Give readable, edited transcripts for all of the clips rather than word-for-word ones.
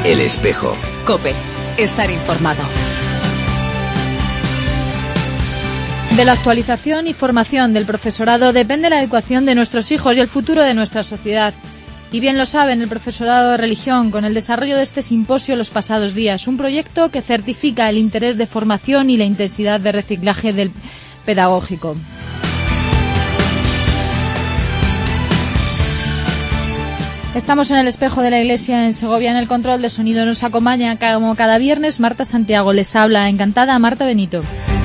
El Espejo. COPE. Estar informado. De la actualización y formación del profesorado depende la educación de nuestros hijos y el futuro de nuestra sociedad. Y bien lo saben el profesorado de religión con el desarrollo de este simposio los pasados días, un proyecto que certifica el interés de formación y la intensidad de reciclaje del pedagógico. Estamos en el Espejo de la Iglesia en Segovia. En el control de sonido nos acompaña como cada viernes Marta Santiago. Les habla encantada Marta Benito.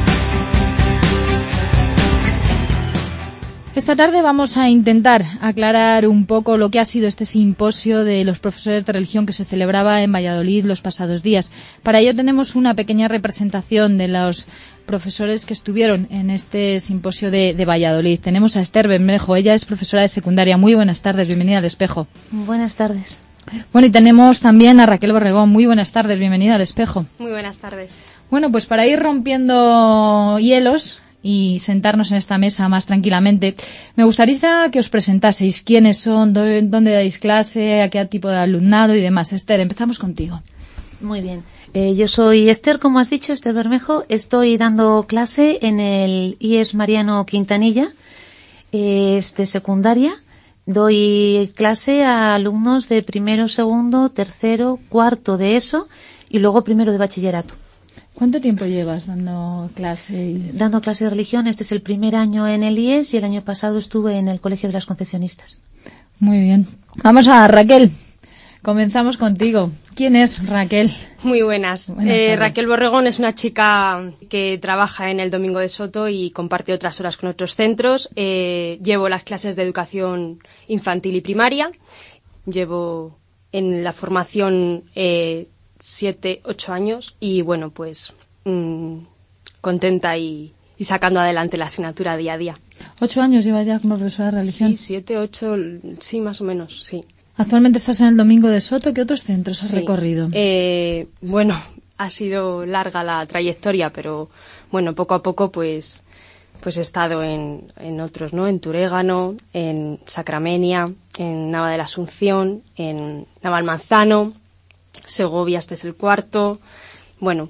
Esta tarde vamos a intentar aclarar un poco lo que ha sido este simposio de los profesores de religión que se celebraba en Valladolid los pasados días. Para ello tenemos una pequeña representación de los profesores que estuvieron en este simposio de Valladolid. Tenemos a Esther Bermejo, ella es profesora de secundaria. Muy buenas tardes, bienvenida al Espejo. Buenas tardes. Bueno, y tenemos también a Raquel Borregón. Muy buenas tardes, bienvenida al Espejo. Muy buenas tardes. Bueno, pues para ir rompiendo hielos y sentarnos en esta mesa más tranquilamente, me gustaría que os presentaseis quiénes son, dónde dais clase, a qué tipo de alumnado y demás. Esther, empezamos contigo. Muy bien. Yo soy Esther, como has dicho, Esther Bermejo. Estoy dando clase en el IES Mariano Quintanilla, es de secundaria. Doy clase a alumnos de primero, segundo, tercero, cuarto de ESO y luego primero de bachillerato. ¿Cuánto tiempo llevas dando clase? Dando clase de religión. Este es el primer año en el IES y el año pasado estuve en el Colegio de las Concepcionistas. Muy bien. Vamos a Raquel. Comenzamos contigo. ¿Quién es Raquel? Muy buenas. Raquel Borregón es una chica que trabaja en el Domingo de Soto y comparte otras horas con otros centros. Llevo las clases de educación infantil y primaria. Llevo en la formación 7, 8 años y bueno, pues contenta y sacando adelante la asignatura día a día. 8 años llevas ya como profesora de religión. Sí, 7, 8, sí, más o menos, sí. Actualmente estás en el Domingo de Soto. ¿Qué otros centros has recorrido? Bueno, ha sido larga la trayectoria, pero bueno, poco a poco pues he estado en otros, ¿no? En Turégano, en Sacramenia, en Nava de la Asunción, en Navalmanzano, Segovia, este es el cuarto. Bueno,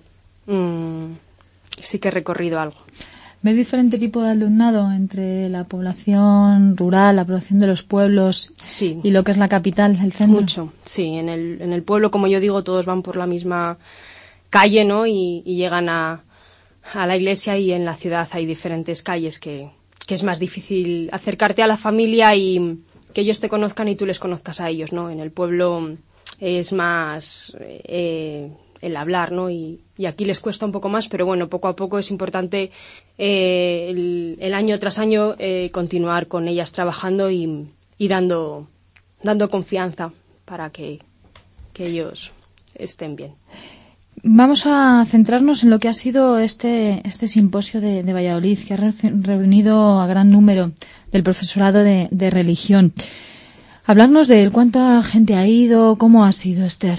sí que he recorrido algo. ¿Ves diferente tipo de alumnado entre la población rural, la población de los pueblos sí, y lo que es la capital, el centro? Mucho, sí. En el pueblo, como yo digo, todos van por la misma calle, ¿no? Y llegan a la iglesia, y en la ciudad hay diferentes calles que es más difícil acercarte a la familia y que ellos te conozcan y tú les conozcas a ellos, ¿no? En el pueblo es más el hablar, ¿no? Y aquí les cuesta un poco más, pero bueno, poco a poco es importante el año tras año continuar con ellas trabajando y dando confianza para que ellos estén bien. Vamos a centrarnos en lo que ha sido este simposio de Valladolid, que ha reunido a gran número del profesorado de religión. Hablarnos de él, ¿cuánta gente ha ido? ¿Cómo ha sido, Esther?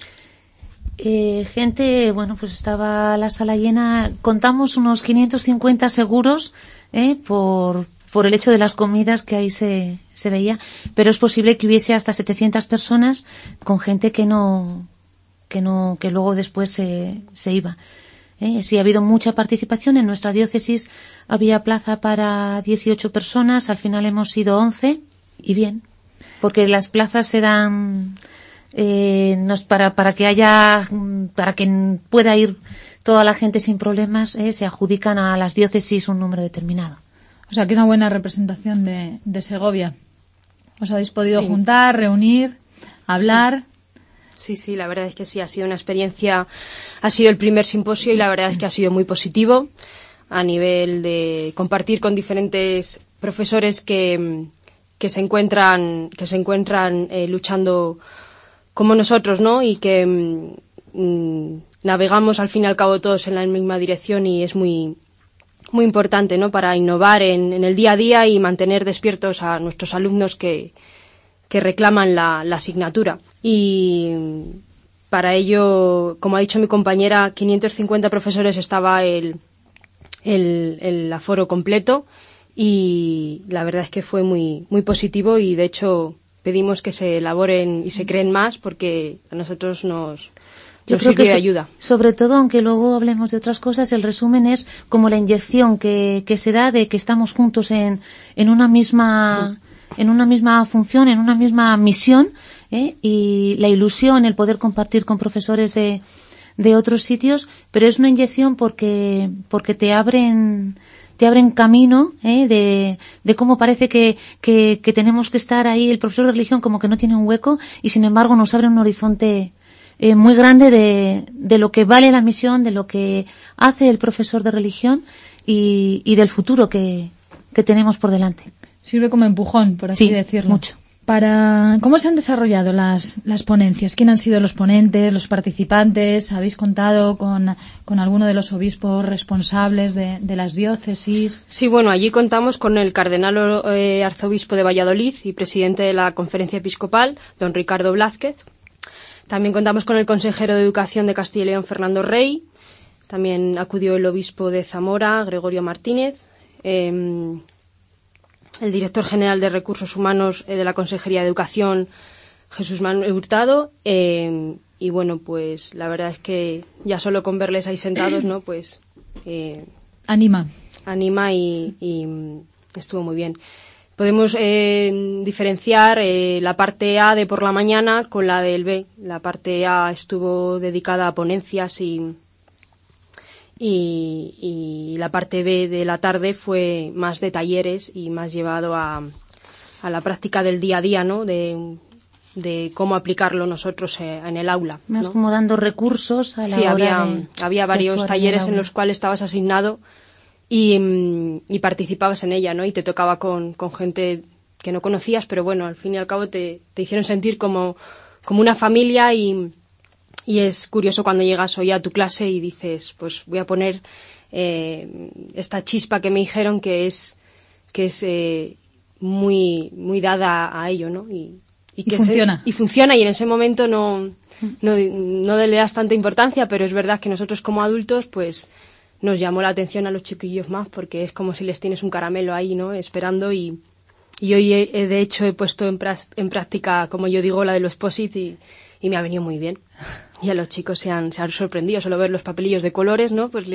Gente, bueno, pues estaba la sala llena. Contamos unos 550 seguros por el hecho de las comidas que ahí se veía, pero es posible que hubiese hasta 700 personas con gente que luego después se iba. Sí, ha habido mucha participación. En nuestra diócesis había plaza para 18 personas, al final hemos sido 11, y bien, porque las plazas se dan no es para que pueda ir toda la gente sin problemas, se adjudican a las diócesis un número determinado. O sea, que una buena representación de Segovia. ¿Os habéis podido juntar, reunir, hablar? Sí, la verdad es que sí, ha sido una experiencia, ha sido el primer simposio y la verdad es que ha sido muy positivo a nivel de compartir con diferentes profesores que se encuentran luchando como nosotros, ¿no? Y que navegamos al fin y al cabo todos en la misma dirección, y es muy muy importante, ¿no? Para innovar en el día a día y mantener despiertos a nuestros alumnos que reclaman la asignatura. Y para ello, como ha dicho mi compañera, 550 profesores estaba el aforo completo, y la verdad es que fue muy muy positivo, y de hecho pedimos que se elaboren y se creen más, porque a nosotros nos Yo creo sirve que de ayuda. Sobre todo, aunque luego hablemos de otras cosas, el resumen es como la inyección que se da de que estamos juntos en una misma función, en una misma misión, y la ilusión, el poder compartir con profesores de otros sitios, pero es una inyección porque te abren camino, de cómo parece que tenemos que estar ahí. El profesor de religión como que no tiene un hueco, y sin embargo nos abre un horizonte muy grande de lo que vale la misión, de lo que hace el profesor de religión y del futuro que tenemos por delante. Sirve como empujón, por así decirlo. Mucho. ¿Cómo se han desarrollado las ponencias? ¿Quién han sido los ponentes, los participantes? ¿Habéis contado con alguno de los obispos responsables de las diócesis? Sí, bueno, allí contamos con el cardenal arzobispo de Valladolid y presidente de la Conferencia Episcopal, don Ricardo Blázquez. También contamos con el consejero de Educación de Castilla y León, Fernando Rey. También acudió el obispo de Zamora, Gregorio Martínez. El director general de Recursos Humanos de la Consejería de Educación, Jesús Manuel Hurtado. Y bueno, pues la verdad es que ya solo con verles ahí sentados, ¿no? Pues Anima y estuvo muy bien. Podemos diferenciar la parte A de por la mañana con la del B. La parte A estuvo dedicada a ponencias y la parte B de la tarde fue más de talleres y más llevado a la práctica del día a día, ¿no? De cómo aplicarlo nosotros en el aula, ¿no? Más como dando recursos a la hora había varios talleres en los cuales estabas asignado y participabas en ella, ¿no? Y te tocaba con gente que no conocías, pero bueno, al fin y al cabo te hicieron sentir como una familia y es curioso cuando llegas hoy a tu clase y dices, pues voy a poner esta chispa que me dijeron que es muy dada a ello, ¿no? Y que funciona. Y funciona, y en ese momento no le das tanta importancia, pero es verdad que nosotros como adultos, pues nos llamó la atención a los chiquillos más, porque es como si les tienes un caramelo ahí, ¿no? Esperando, y hoy de hecho he puesto en práctica, como yo digo, la de los POSIT y me ha venido muy bien. Y a los chicos se han sorprendido, solo ver los papelillos de colores, ¿no? Pues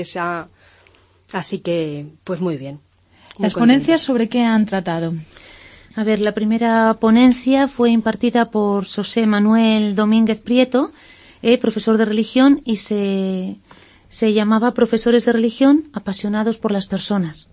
así que, pues muy bien. ¿Las ponencias sobre qué han tratado? A ver, la primera ponencia fue impartida por José Manuel Domínguez Prieto, profesor de religión, y se llamaba Profesores de Religión apasionados por las personas.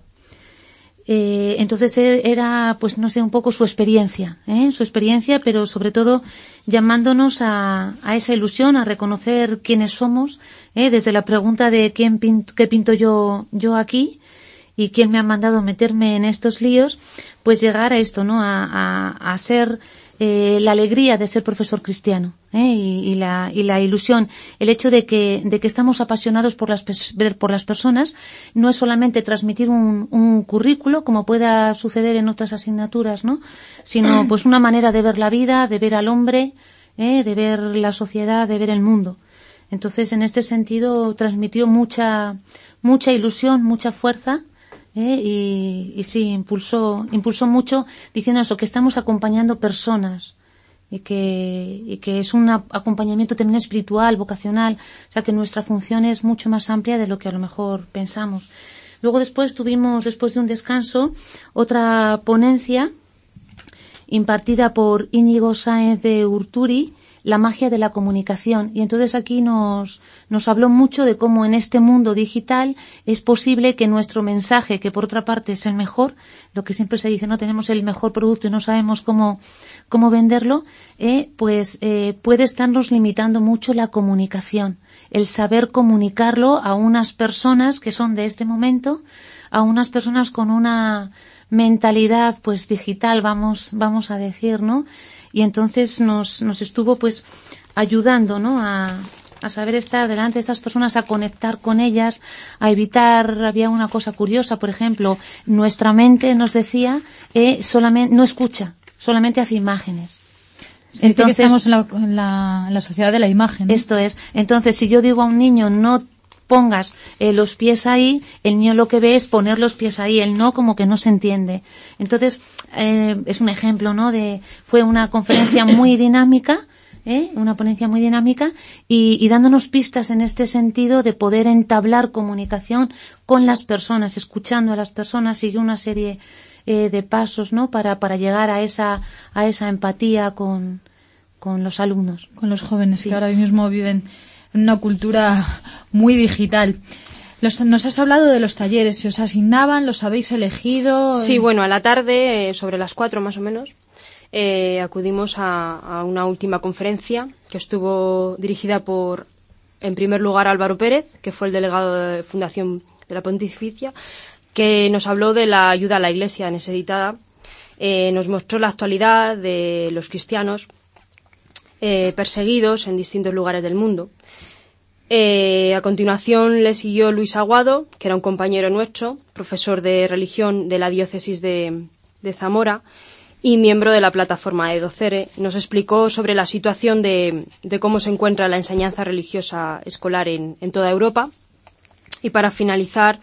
Entonces era, pues no sé, un poco su experiencia, pero sobre todo llamándonos a esa ilusión, a reconocer quiénes somos, desde la pregunta de qué pinto yo aquí y quién me ha mandado meterme en estos líos, pues llegar a esto, ¿no? A ser la alegría de ser profesor cristiano, y la ilusión, el hecho de que estamos apasionados por las personas. No es solamente transmitir un currículo, como pueda suceder en otras asignaturas, ¿no? Sino pues una manera de ver la vida, de ver al hombre, de ver la sociedad, de ver el mundo. Entonces, en este sentido, transmitió mucha ilusión, mucha fuerza. Y sí, impulsó mucho, diciendo eso, que estamos acompañando personas y que es un acompañamiento también espiritual, vocacional, o sea que nuestra función es mucho más amplia de lo que a lo mejor pensamos. Luego después tuvimos, después de un descanso, otra ponencia impartida por Íñigo Sáenz de Urturi, la magia de la comunicación. Y entonces aquí nos habló mucho de cómo en este mundo digital es posible que nuestro mensaje, que por otra parte es el mejor, lo que siempre se dice, no tenemos el mejor producto y no sabemos cómo venderlo, puede estarnos limitando mucho la comunicación, el saber comunicarlo a unas personas que son de este momento, a unas personas con una mentalidad pues digital, vamos a decir, ¿no? Y entonces nos estuvo pues ayudando, ¿no? A saber estar delante de estas personas, a conectar con ellas, a evitar. Había una cosa curiosa, por ejemplo, nuestra mente nos decía solamente no escucha, solamente hace imágenes. Entonces estamos en la sociedad de la imagen, ¿no? Esto es. Entonces, si yo digo a un niño no pongas los pies ahí, el niño lo que ve es poner los pies ahí, el no como que no se entiende. Entonces, es un ejemplo, ¿no? Fue una conferencia muy dinámica, una ponencia muy dinámica y dándonos pistas en este sentido de poder entablar comunicación con las personas, escuchando a las personas, sigue una serie de pasos, ¿no? Para llegar a esa empatía con los alumnos. Con los jóvenes, sí, que ahora mismo viven en una cultura muy digital. Nos has hablado de los talleres, ¿se os asignaban? ¿Los habéis elegido? Sí, bueno, a la tarde, sobre las 4 más o menos, acudimos a una última conferencia que estuvo dirigida por, en primer lugar, Álvaro Pérez, que fue el delegado de Fundación de la Pontificia, que nos habló de la ayuda a la Iglesia necesitada. Nos mostró la actualidad de los cristianos perseguidos en distintos lugares del mundo. A continuación le siguió Luis Aguado, que era un compañero nuestro, profesor de religión de la diócesis de Zamora y miembro de la plataforma de Docere. Nos explicó sobre la situación de cómo se encuentra la enseñanza religiosa escolar en toda Europa. Y para finalizar,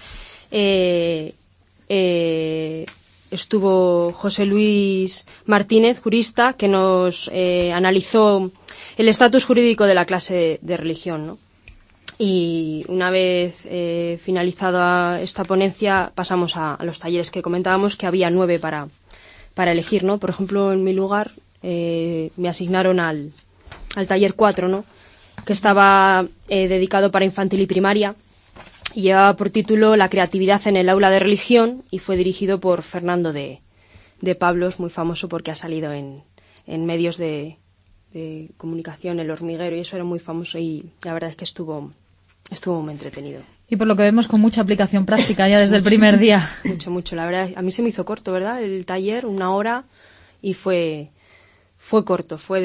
estuvo José Luis Martínez, jurista, que nos analizó el estatus jurídico de la clase de religión, ¿no? Y una vez finalizada esta ponencia, pasamos a los talleres que comentábamos, que había 9 para elegir, ¿no? Por ejemplo, en mi lugar me asignaron al taller 4, ¿no? Que estaba dedicado para infantil y primaria. Y llevaba por título La creatividad en el aula de religión y fue dirigido por Fernando de Pablos, muy famoso porque ha salido en medios de comunicación, El Hormiguero, y eso era muy famoso y la verdad es que estuvo muy entretenido. Y por lo que vemos con mucha aplicación práctica ya desde el primer día. Mucho, la verdad. A mí se me hizo corto, ¿verdad? El taller, 1 hora, y fue corto, fue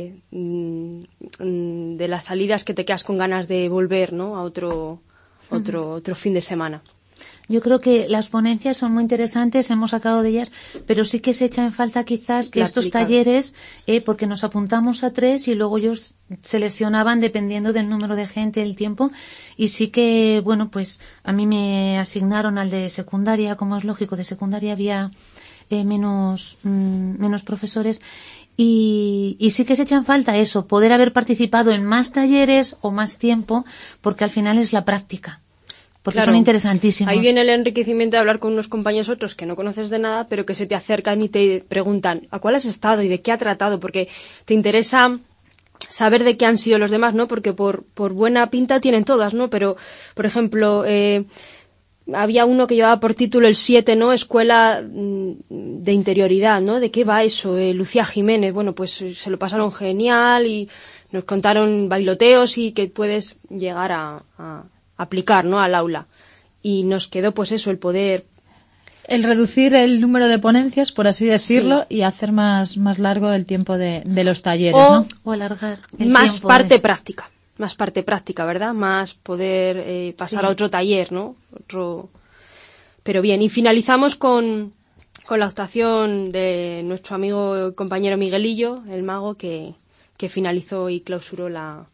de las salidas que te quedas con ganas de volver, ¿no? A otro fin de semana. Yo creo que las ponencias son muy interesantes, hemos sacado de ellas, pero sí que se echa en falta quizás que estos talleres, porque nos apuntamos a 3 y luego ellos seleccionaban dependiendo del número de gente, el tiempo, y sí que, bueno, pues a mí me asignaron al de secundaria, como es lógico, de secundaria había menos profesores. Y sí que se echa en falta eso, poder haber participado en más talleres o más tiempo, porque al final es la práctica. Porque claro, son interesantísimos. Ahí viene el enriquecimiento de hablar con unos compañeros otros que no conoces de nada, pero que se te acercan y te preguntan ¿a cuál has estado y de qué ha tratado? Porque te interesa saber de qué han sido los demás, ¿no? Porque por buena pinta tienen todas, ¿no? Pero, por ejemplo, había uno que llevaba por título el 7, ¿no? Escuela de interioridad, ¿no? ¿De qué va eso? Lucía Jiménez, bueno, pues se lo pasaron genial y nos contaron bailoteos y que puedes llegar a aplicar, ¿no? Al aula. Y nos quedó, pues eso, el poder... El reducir el número de ponencias, por así decirlo, sí, y hacer más largo el tiempo de los talleres, ¿no? O alargar el más tiempo parte práctica. Más parte práctica, ¿verdad? Más poder pasar sí, a otro taller, ¿no? Pero bien, y finalizamos con la actuación de nuestro amigo y compañero Miguelillo, el mago, que finalizó y clausuró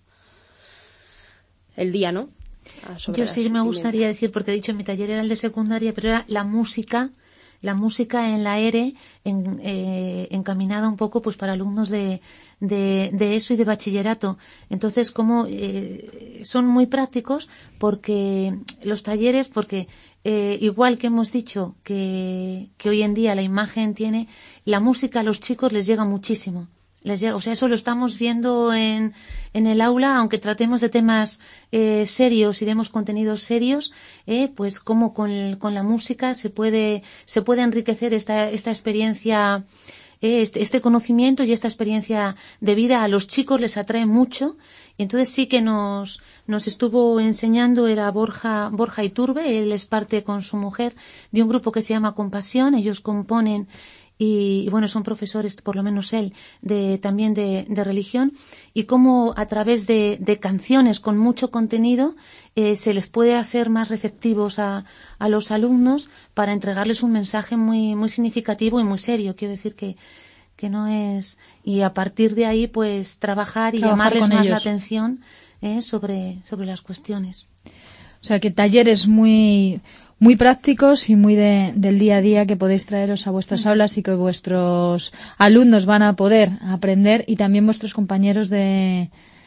el día, ¿no? Yo sí me gustaría decir, porque he dicho mi taller era el de secundaria, pero era la música en la ERE encaminada un poco pues para alumnos de ESO y de bachillerato. Entonces, como son muy prácticos porque los talleres, porque igual que hemos dicho que hoy en día la imagen tiene, la música a los chicos les llega muchísimo. O sea, eso lo estamos viendo en el aula, aunque tratemos de temas serios y demos contenidos serios, pues como con la música se puede enriquecer esta experiencia, este conocimiento y esta experiencia de vida a los chicos les atrae mucho. Y entonces sí que nos estuvo enseñando, era Borja Iturbe, él es parte con su mujer de un grupo que se llama Compasión, ellos componen y bueno, son profesores, por lo menos él, también de religión, y cómo a través de canciones con mucho contenido se les puede hacer más receptivos a los alumnos para entregarles un mensaje muy, muy significativo y muy serio. Quiero decir que no es... Y a partir de ahí, pues, trabajar y llamarles más la atención sobre las cuestiones. O sea, que talleres muy prácticos y muy del día a día que podéis traeros a vuestras aulas y que vuestros alumnos van a poder aprender, y también vuestros compañeros de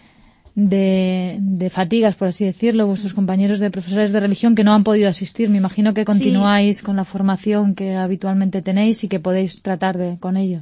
fatigas, por así decirlo, vuestros compañeros de profesores de religión que no han podido asistir. Me imagino que continuáis con la formación que habitualmente tenéis y que podéis tratar con ello.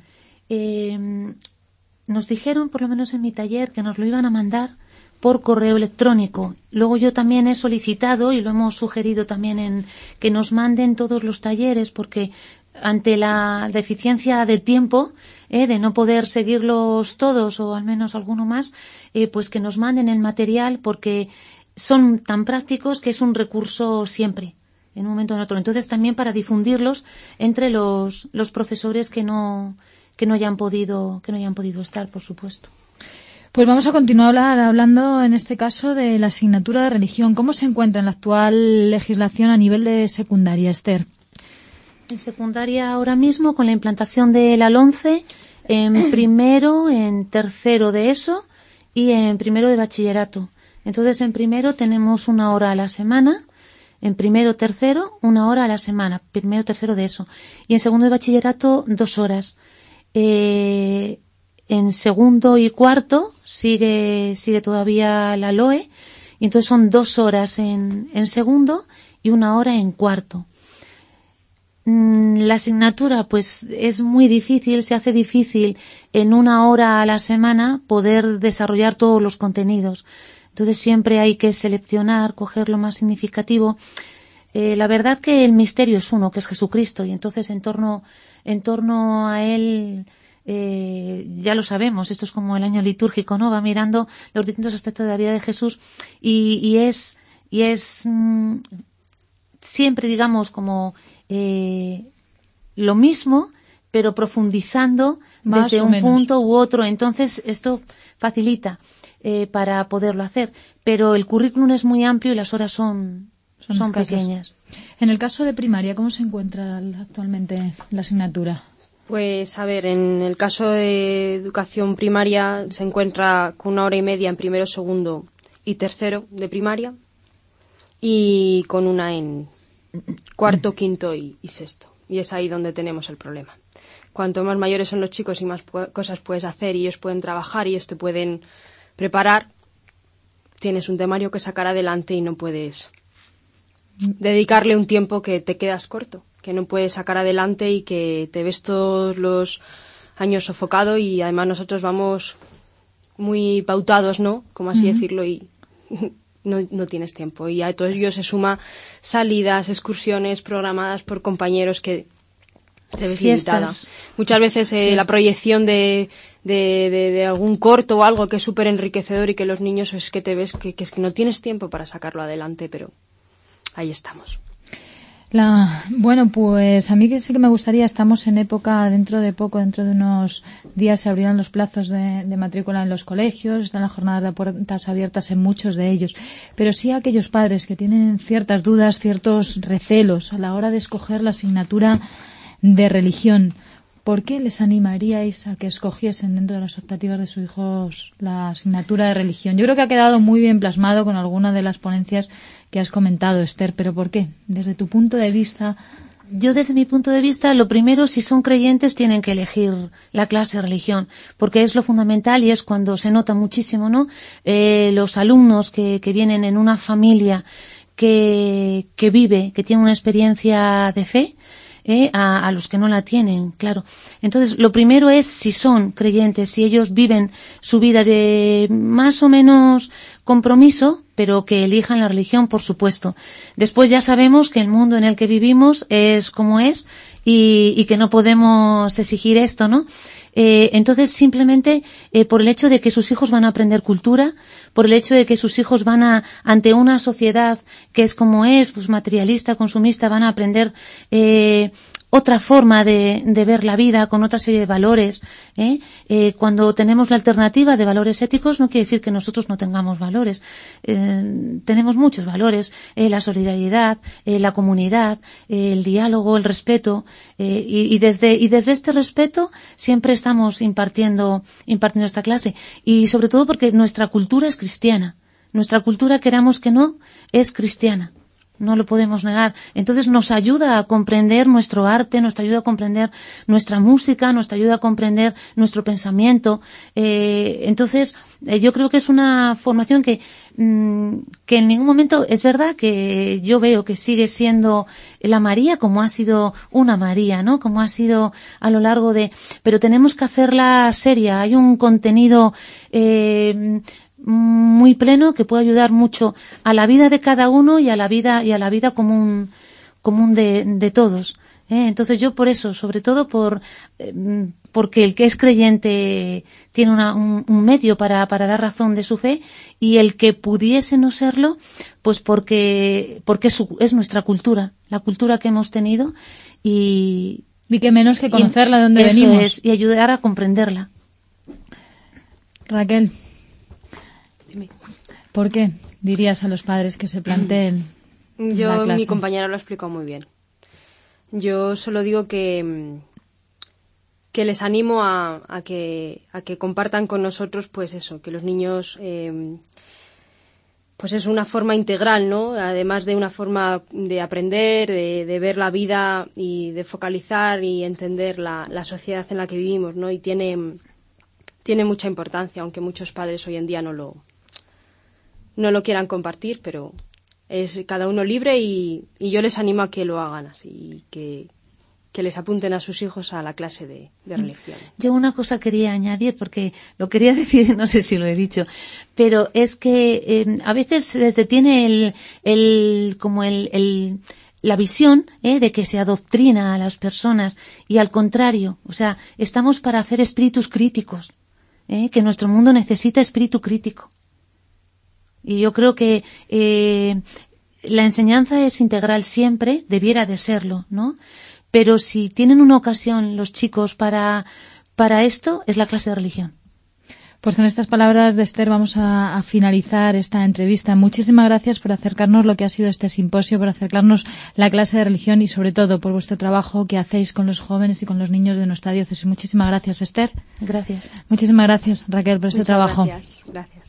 Nos dijeron, por lo menos en mi taller, que nos lo iban a mandar por correo electrónico. Luego yo también he solicitado y lo hemos sugerido también en que nos manden todos los talleres, porque ante la deficiencia de tiempo, de no poder seguirlos todos o al menos alguno más, pues que nos manden el material, porque son tan prácticos que es un recurso siempre, en un momento o en otro. Entonces también para difundirlos entre los profesores que no hayan podido estar, por supuesto. Pues vamos a continuar hablando en este caso de la asignatura de religión. ¿Cómo se encuentra en la actual legislación a nivel de secundaria, Esther? En secundaria ahora mismo, con la implantación de la LOMCE, en primero, en tercero de ESO y en primero de bachillerato. Entonces, en primero tenemos 1 hora a la semana, en primero, tercero, 1 hora a la semana, primero, tercero de ESO. Y en segundo de bachillerato, 2 horas. En segundo y cuarto sigue todavía la LOE, y entonces son 2 horas en segundo y 1 hora en cuarto. La asignatura pues es muy difícil, se hace difícil en 1 hora a la semana poder desarrollar todos los contenidos. Entonces siempre hay que seleccionar, coger lo más significativo. La verdad que el misterio es uno, que es Jesucristo, y entonces en torno a él, ya lo sabemos, esto es como el año litúrgico, ¿no? Va mirando los distintos aspectos de la vida de Jesús y es siempre, digamos, como lo mismo, pero profundizando más desde un punto u otro. Entonces esto facilita para poderlo hacer, pero el currículum es muy amplio y las horas son pequeñas. En el caso de primaria, ¿cómo se encuentra actualmente la asignatura? Pues a ver, en el caso de educación primaria se encuentra con 1 hora y media en primero, segundo y tercero de primaria, y con 1 en cuarto, quinto y sexto. Y es ahí donde tenemos el problema. Cuanto más mayores son los chicos y más cosas puedes hacer y ellos pueden trabajar y ellos te pueden preparar, tienes un temario que sacar adelante y no puedes dedicarle un tiempo que te quedas corto, que no puedes sacar adelante y que te ves todos los años sofocado, y además nosotros vamos muy pautados, ¿no? Como así decirlo, y no tienes tiempo. Y a todo ello se suma salidas, excursiones programadas por compañeros que te ves limitada. Muchas veces la proyección de algún corto o algo que es súper enriquecedor y que los niños es que te ves que es que no tienes tiempo para sacarlo adelante, pero ahí estamos. Bueno, pues a mí que sí que me gustaría, estamos en época, dentro de unos días se abrirán los plazos de matrícula en los colegios, están las jornadas de puertas abiertas en muchos de ellos, pero sí a aquellos padres que tienen ciertas dudas, ciertos recelos a la hora de escoger la asignatura de religión. ¿Por qué les animaríais a que escogiesen dentro de las optativas de sus hijos la asignatura de religión? Yo creo que ha quedado muy bien plasmado con alguna de las ponencias que has comentado, Esther, pero ¿por qué? Desde tu punto de vista. Yo, desde mi punto de vista, lo primero, si son creyentes, tienen que elegir la clase de religión, porque es lo fundamental y es cuando se nota muchísimo, ¿no? Los alumnos que vienen en una familia que vive, que tiene una experiencia de fe, a los que no la tienen, claro. Entonces, lo primero es si son creyentes, si ellos viven su vida de más o menos compromiso, pero que elijan la religión, por supuesto. Después ya sabemos que el mundo en el que vivimos es como es y que no podemos exigir esto, ¿no? Entonces, simplemente por el hecho de que sus hijos van a aprender cultura, por el hecho de que sus hijos van ante una sociedad que es como es, pues materialista, consumista, van a aprender otra forma de ver la vida con otra serie de valores. Cuando tenemos la alternativa de valores éticos, no quiere decir que nosotros no tengamos valores. Tenemos muchos valores, la solidaridad, la comunidad, el diálogo, el respeto, y desde este respeto siempre estamos impartiendo esta clase, y sobre todo porque nuestra cultura es cristiana. Nuestra cultura, queramos que no, es cristiana. No lo podemos negar. Entonces nos ayuda a comprender nuestro arte, nos ayuda a comprender nuestra música, nos ayuda a comprender nuestro pensamiento. Entonces yo creo que es una formación que en ningún momento, es verdad que yo veo que sigue siendo la María como ha sido una María, ¿no? Como ha sido a lo largo de... Pero tenemos que hacerla seria. Hay un contenido muy pleno que puede ayudar mucho a la vida de cada uno y a la vida común de todos. Entonces yo por eso, sobre todo porque el que es creyente tiene un medio para dar razón de su fe, y el que pudiese no serlo, pues porque es nuestra cultura, la cultura que hemos tenido, y que menos que conocerla de dónde venimos. Y ayudar a comprenderla. Raquel, ¿por qué dirías a los padres que se planteen la clase? Mi compañera lo ha explicado muy bien. Yo solo digo que les animo a que compartan con nosotros, pues eso, que los niños, pues es una forma integral, ¿no? Además de una forma de aprender, de ver la vida y de focalizar y entender la sociedad en la que vivimos, ¿no? Y tiene mucha importancia, aunque muchos padres hoy en día no lo quieran compartir, pero es cada uno libre, y yo les animo a que lo hagan así, que les apunten a sus hijos a la clase de religión. Yo una cosa quería añadir, porque lo quería decir, no sé si lo he dicho, pero es que a veces se detiene la visión de que se adoctrina a las personas, y al contrario, o sea, estamos para hacer espíritus críticos, que nuestro mundo necesita espíritu crítico. Y yo creo que la enseñanza es integral siempre, debiera de serlo, ¿no? Pero si tienen una ocasión los chicos para esto, es la clase de religión. Pues con estas palabras de Esther vamos a finalizar esta entrevista. Muchísimas gracias por acercarnos lo que ha sido este simposio, por acercarnos la clase de religión, y sobre todo por vuestro trabajo que hacéis con los jóvenes y con los niños de nuestra diócesis. Muchísimas gracias, Esther. Gracias. Muchísimas gracias, Raquel, por este trabajo. Gracias.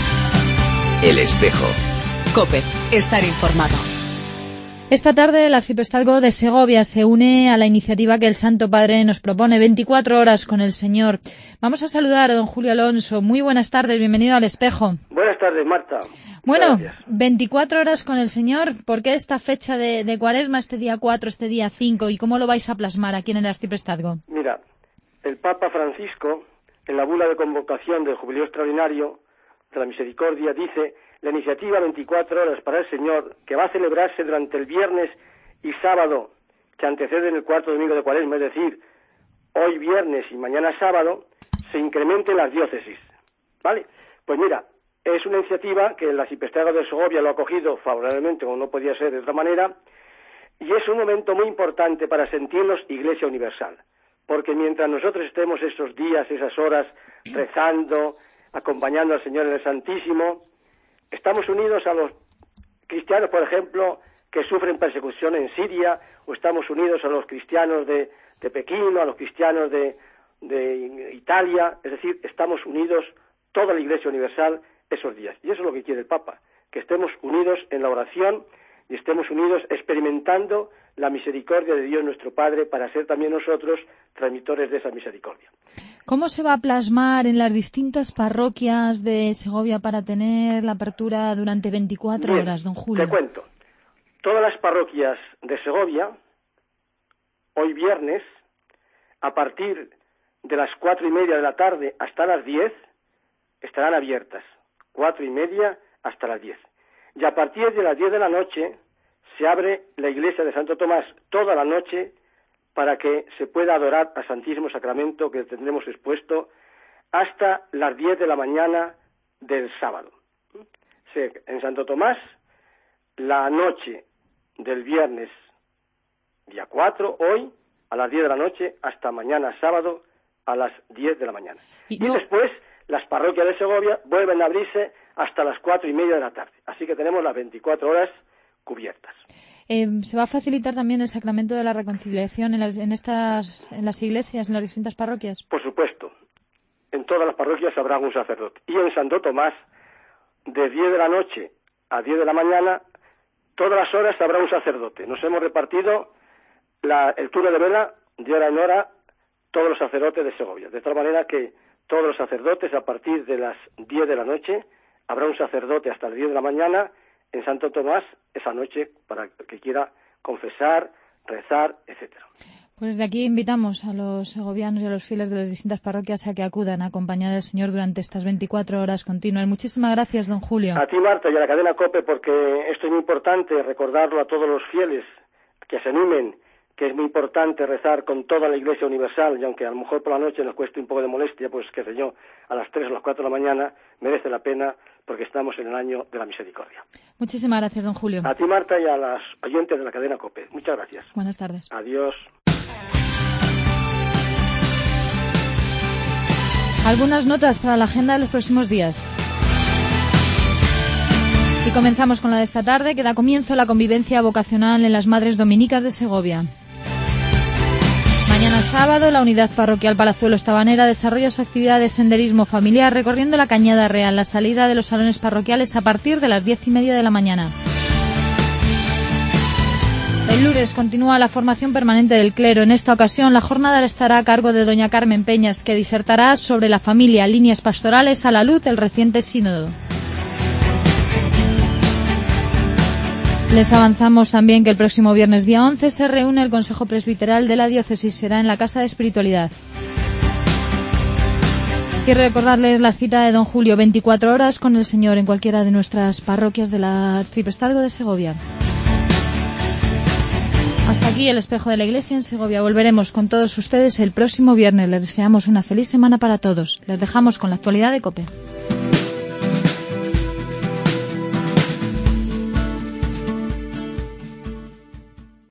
El Espejo. COPE. Estar informado. Esta tarde el Arciprestazgo de Segovia se une a la iniciativa que el Santo Padre nos propone, 24 horas con el Señor. Vamos a saludar a don Julio Alonso. Muy buenas tardes, bienvenido al Espejo. Buenas tardes, Marta. Bueno, Gracias. 24 horas con el Señor. ¿Por qué esta fecha de Cuaresma, este día 4, este día 5? ¿Y cómo lo vais a plasmar aquí en el Arciprestazgo? Mira, el Papa Francisco, en la bula de convocación del Jubileo Extraordinario de la Misericordia, dice: la iniciativa 24 horas para el Señor, que va a celebrarse durante el viernes y sábado que anteceden el cuarto domingo de Cuaresma, es decir, hoy viernes y mañana sábado, se incremente en las diócesis. ¿Vale? Pues mira, es una iniciativa que el Arciprestazgo de Segovia lo ha acogido favorablemente, como no podía ser de otra manera, y es un momento muy importante para sentirnos Iglesia Universal, porque mientras nosotros estemos esos días, esas horas, rezando, acompañando al Señor en el Santísimo, estamos unidos a los cristianos, por ejemplo, que sufren persecución en Siria, o estamos unidos a los cristianos de Pekín, o a los cristianos de Italia, es decir, estamos unidos toda la Iglesia Universal esos días. Y eso es lo que quiere el Papa, que estemos unidos en la oración y estemos unidos experimentando la misericordia de Dios nuestro Padre, para ser también nosotros transmitores de esa misericordia. ¿Cómo se va a plasmar en las distintas parroquias de Segovia para tener la apertura durante 24 horas, don Julio? Te cuento. Todas las parroquias de Segovia, hoy viernes, a partir de las 4:30 de la tarde hasta las 10, estarán abiertas. 4:30 hasta las 10. Y a partir de las 10 de la noche se abre la iglesia de Santo Tomás toda la noche, para que se pueda adorar al Santísimo Sacramento, que tendremos expuesto hasta las 10 de la mañana del sábado. En Santo Tomás, la noche del viernes, día 4, hoy, a las 10 de la noche, hasta mañana sábado, a las 10 de la mañana. Y después, las parroquias de Segovia vuelven a abrirse hasta las 4:30 de la tarde. Así que tenemos las 24 horas cubiertas. ¿Se va a facilitar también el sacramento de la reconciliación en las iglesias, en las distintas parroquias? Por supuesto. En todas las parroquias habrá un sacerdote. Y en Santo Tomás de 10 de la noche a 10 de la mañana, todas las horas habrá un sacerdote. Nos hemos repartido el turno de vela de hora en hora, todos los sacerdotes de Segovia. De tal manera que todos los sacerdotes, a partir de las 10 de la noche, habrá un sacerdote hasta las 10 de la mañana en Santo Tomás esa noche para el que quiera confesar, rezar, etcétera. Pues de aquí invitamos a los segovianos y a los fieles de las distintas parroquias a que acudan a acompañar al Señor durante estas 24 horas continuas. Muchísimas gracias, don Julio. A ti, Marta, y a la cadena COPE, porque esto es muy importante, recordarlo a todos los fieles, que se animen, que es muy importante rezar con toda la Iglesia Universal, y aunque a lo mejor por la noche nos cueste un poco de molestia, pues qué sé yo, a las 3 o las 4 de la mañana, merece la pena, porque estamos en el año de la misericordia. Muchísimas gracias, don Julio. A ti, Marta, y a las oyentes de la cadena COPE. Muchas gracias. Buenas tardes. Adiós. Algunas notas para la agenda de los próximos días. Y comenzamos con la de esta tarde, que da comienzo la convivencia vocacional en las Madres Dominicas de Segovia. Mañana sábado, la Unidad Parroquial Palazuelo Estabanera desarrolla su actividad de senderismo familiar recorriendo la Cañada Real, la salida de los salones parroquiales a partir de las 10:30 de la mañana. El lunes continúa la formación permanente del clero. En esta ocasión, la jornada estará a cargo de doña Carmen Peñas, que disertará sobre la familia, líneas pastorales a la luz del reciente sínodo. Les avanzamos también que el próximo viernes día 11 se reúne el Consejo Presbiteral de la Diócesis. Será en la Casa de Espiritualidad. Y recordarles la cita de don Julio, 24 horas con el Señor en cualquiera de nuestras parroquias del arciprestazgo de Segovia. Hasta aquí el espejo de la Iglesia en Segovia. Volveremos con todos ustedes el próximo viernes. Les deseamos una feliz semana para todos. Les dejamos con la actualidad de COPE.